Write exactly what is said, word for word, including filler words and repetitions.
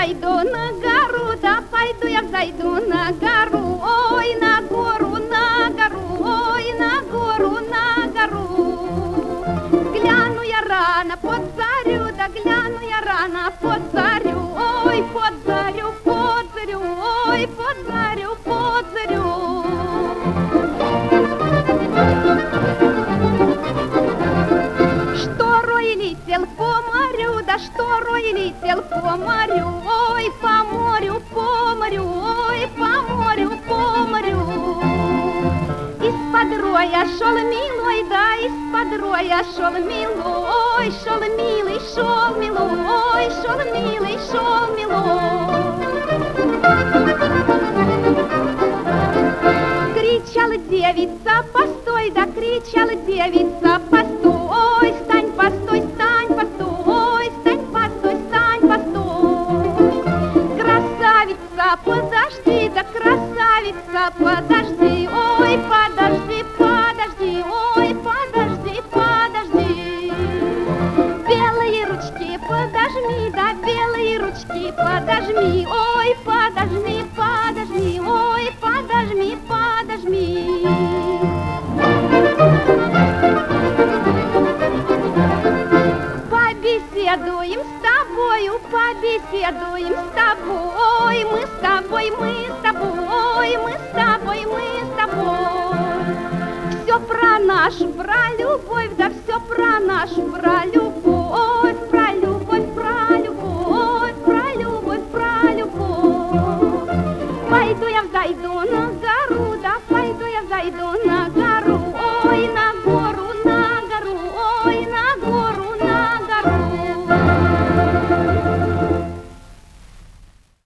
взойду на гору, да пойду я взойду на гору, ой, на гору, на гору, ой, на гору, на гору. Гляну я рано под зарю, да гляну я рано под зарю, ой, под зарю, под зарю, ой, под зарю, под зарю. Что рой летел по морю, да что рой летел по морю, ой, по морю, по морю, ой, по морю, по морю. Из-под роя шел милой, да из-под роя шел милой, ой, шел милый, шел милой, ой, шел милый, шел милой. Кричала девица, постой, да кричала девица, постой, стань, постой, стань, постой, стань, постой, стань, постой. Красавица, подожди, да красавица, подожди, ой, подожди, подожди, ой, подожди, подожди. Белые ручки подожми, да белые ручки подожми, ой, подожми, подожми, ой, подожми, подожми. Побеседуем с тобою, побеседуем с тобой, мы с тобой, мы с тобой, мы с тобой, мы с тобой. Все про нашу, про любовь, да все про нашу, про любовь.